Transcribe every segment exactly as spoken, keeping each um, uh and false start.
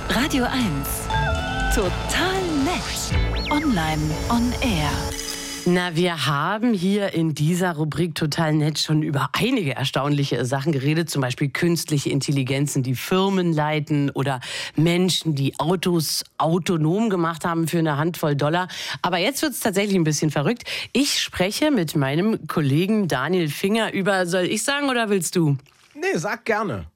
Radio eins. Total nett. Online on Air. Na, wir haben hier in dieser Rubrik Total nett schon über einige erstaunliche Sachen geredet. Zum Beispiel künstliche Intelligenzen, die Firmen leiten oder Menschen, die Autos autonom gemacht haben für eine Handvoll Dollar. Aber jetzt wird es tatsächlich ein bisschen verrückt. Ich spreche mit meinem Kollegen Daniel Finger über, soll ich sagen oder willst du? Nee, sag gerne.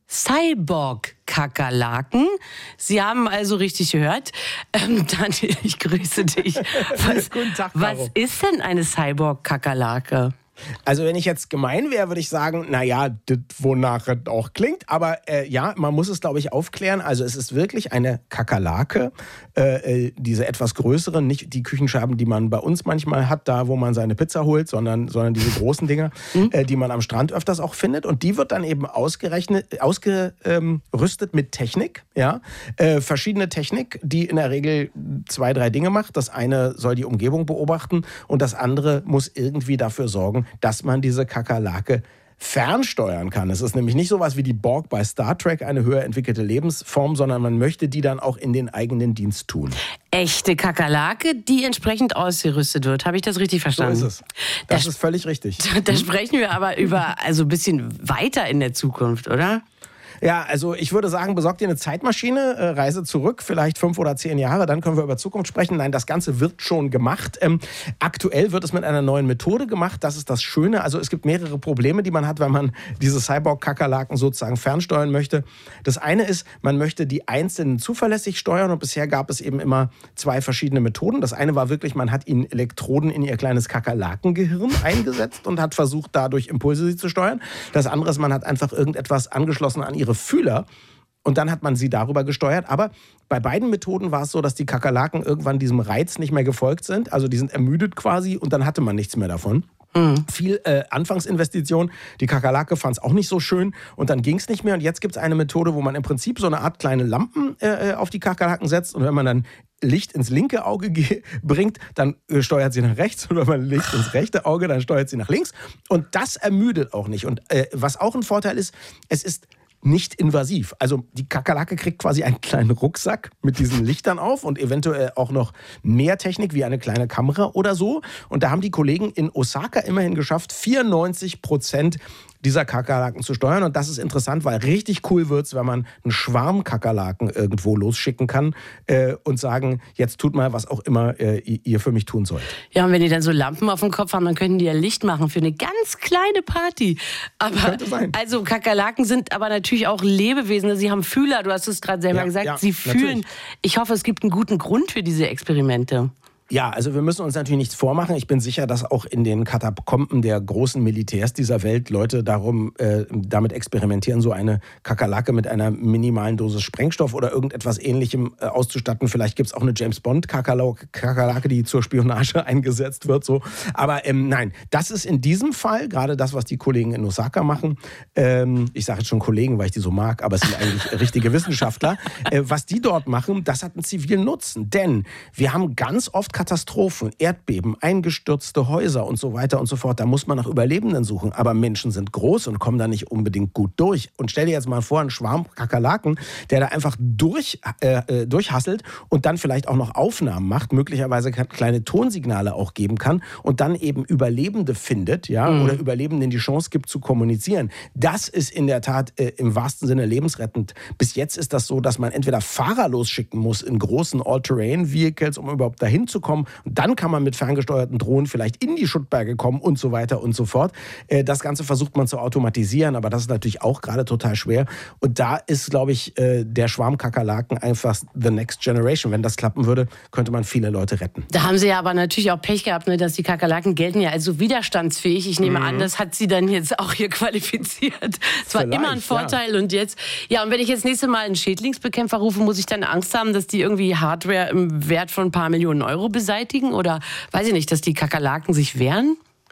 Cyborg-Kakerlaken. Sie haben also richtig gehört. Ähm, Daniel, ich grüße dich. Was, Guten Tag, was Caro. ist denn eine Cyborg-Kakerlake? Also wenn ich jetzt gemein wäre, würde ich sagen, naja, das wonach es auch klingt. Aber äh, ja, man muss es, glaube ich, aufklären. Also es ist wirklich eine Kakerlake, äh, diese etwas größere, nicht die Küchenschaben, die man bei uns manchmal hat, da wo man seine Pizza holt, sondern, sondern diese großen Dinger, mhm. äh, die man am Strand öfters auch findet. Und die wird dann eben ausgerechnet, ausgerüstet mit Technik, ja, äh, verschiedene Technik, die in der Regel zwei, drei Dinge macht. Das eine soll die Umgebung beobachten und das andere muss irgendwie dafür sorgen, dass man diese Kakerlake fernsteuern kann. Es ist nämlich nicht sowas wie die Borg bei Star Trek, eine höher entwickelte Lebensform, sondern man möchte die dann auch in den eigenen Dienst tun. Echte Kakerlake, die entsprechend ausgerüstet wird. Habe ich das richtig verstanden? So ist es. Das da, ist völlig richtig. Da sprechen wir aber über also ein bisschen weiter in der Zukunft, oder? Ja, also ich würde sagen, besorgt dir eine Zeitmaschine, äh, reise zurück, vielleicht fünf oder zehn Jahre, dann können wir über Zukunft sprechen. Nein, das Ganze wird schon gemacht. Ähm, aktuell wird es mit einer neuen Methode gemacht, das ist das Schöne. Also es gibt mehrere Probleme, die man hat, wenn man diese Cyborg-Kakerlaken sozusagen fernsteuern möchte. Das eine ist, man möchte die einzelnen zuverlässig steuern und bisher gab es eben immer zwei verschiedene Methoden. Das eine war wirklich, man hat ihnen Elektroden in ihr kleines Kakerlakengehirn eingesetzt und hat versucht, dadurch Impulse sie zu steuern. Das andere ist, man hat einfach irgendetwas angeschlossen an ihre Fühler und dann hat man sie darüber gesteuert. Aber bei beiden Methoden war es so, dass die Kakerlaken irgendwann diesem Reiz nicht mehr gefolgt sind. Also die sind ermüdet quasi und dann hatte man nichts mehr davon. Mhm. Viel äh, Anfangsinvestition. Die Kakerlake fand es auch nicht so schön und dann ging es nicht mehr. Und jetzt gibt es eine Methode, wo man im Prinzip so eine Art kleine Lampen äh, auf die Kakerlaken setzt und wenn man dann Licht ins linke Auge ge- bringt, dann äh, steuert sie nach rechts und wenn man Licht ins rechte Auge, dann steuert sie nach links. Und das ermüdet auch nicht. Und äh, was auch ein Vorteil ist, es ist nicht invasiv. Also die Kakerlake kriegt quasi einen kleinen Rucksack mit diesen Lichtern auf und eventuell auch noch mehr Technik wie eine kleine Kamera oder so. Und da haben die Kollegen in Osaka immerhin geschafft, vierundneunzig Prozent dieser Kakerlaken zu steuern. Und das ist interessant, weil richtig cool wird's, wenn man einen Schwarm Kakerlaken irgendwo losschicken kann äh, und sagen, jetzt tut mal, was auch immer äh, ihr für mich tun sollt. Ja, und wenn die dann so Lampen auf dem Kopf haben, dann könnten die ja Licht machen für eine ganz kleine Party. Aber Könnte sein. Also Kakerlaken sind aber natürlich auch Lebewesen. Sie haben Fühler, du hast es gerade selber Ja, gesagt. ja, Sie fühlen. natürlich. Ich hoffe, es gibt einen guten Grund für diese Experimente. Ja, also wir müssen uns natürlich nichts vormachen. Ich bin sicher, dass auch in den Katakomben der großen Militärs dieser Welt Leute darum äh, damit experimentieren, so eine Kakerlake mit einer minimalen Dosis Sprengstoff oder irgendetwas Ähnlichem äh, auszustatten. Vielleicht gibt es auch eine James-Bond-Kakerlake, die zur Spionage eingesetzt wird. So. Aber ähm, nein, das ist in diesem Fall gerade das, was die Kollegen in Osaka machen. Ähm, ich sage jetzt schon Kollegen, weil ich die so mag, aber es sind eigentlich richtige Wissenschaftler. Äh, was die dort machen, das hat einen zivilen Nutzen. Denn wir haben ganz oft Katastrophen, Erdbeben, eingestürzte Häuser und so weiter und so fort. Da muss man nach Überlebenden suchen. Aber Menschen sind groß und kommen da nicht unbedingt gut durch. Und stell dir jetzt mal vor, einen Schwarm Kakerlaken, der da einfach durch, äh, durchhasselt und dann vielleicht auch noch Aufnahmen macht, möglicherweise kleine Tonsignale auch geben kann und dann eben Überlebende findet, ja, mhm. oder Überlebenden die Chance gibt zu kommunizieren. Das ist in der Tat äh, im wahrsten Sinne lebensrettend. Bis jetzt ist das so, dass man entweder Fahrer losschicken muss in großen All-Terrain-Vehicles, um überhaupt dahin zu kommen. Und dann kann man mit ferngesteuerten Drohnen vielleicht in die Schuttberge kommen und so weiter und so fort. Das Ganze versucht man zu automatisieren, aber das ist natürlich auch gerade total schwer. Und da ist, glaube ich, der Schwarm Kakerlaken einfach the next generation. Wenn das klappen würde, könnte man viele Leute retten. Da haben sie ja aber natürlich auch Pech gehabt, ne, dass die Kakerlaken gelten ja als so widerstandsfähig. Ich nehme mhm. an, das hat sie dann jetzt auch hier qualifiziert. Es war immer ein Vorteil ja. und jetzt, ja, und wenn ich jetzt nächste Mal einen Schädlingsbekämpfer rufe, muss ich dann Angst haben, dass die irgendwie Hardware im Wert von ein paar Millionen Euro beseitigen oder weiß ich nicht, dass die Kakerlaken sich wehren?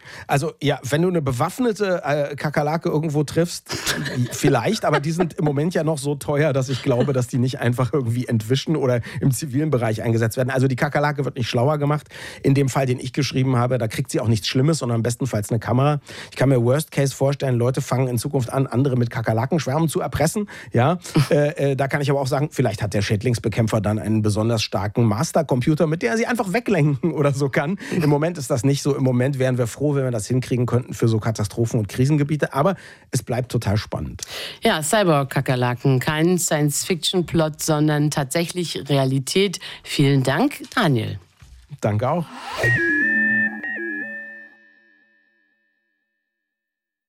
Also ja, wenn du eine bewaffnete äh, Kakerlake irgendwo triffst, vielleicht, aber die sind im Moment ja noch so teuer, dass ich glaube, dass die nicht einfach irgendwie entwischen oder im zivilen Bereich eingesetzt werden. Also die Kakerlake wird nicht schlauer gemacht. In dem Fall, den ich geschrieben habe, da kriegt sie auch nichts Schlimmes, sondern bestenfalls eine Kamera. Ich kann mir Worst Case vorstellen, Leute fangen in Zukunft an, andere mit Kakerlakenschwärmen zu erpressen. Ja, äh, äh, da kann ich aber auch sagen, vielleicht hat der Schädlingsbekämpfer dann einen besonders starken Mastercomputer, mit der er sie einfach weglenken oder so kann. Im Moment ist das nicht so. Im Moment wären wir froh, wenn wir das hinkriegen könnten für so Katastrophen- und Krisengebiete. Aber es bleibt total spannend. Ja, Cyborg-Kakerlaken. Kein Science-Fiction-Plot, sondern tatsächlich Realität. Vielen Dank, Daniel. Danke auch.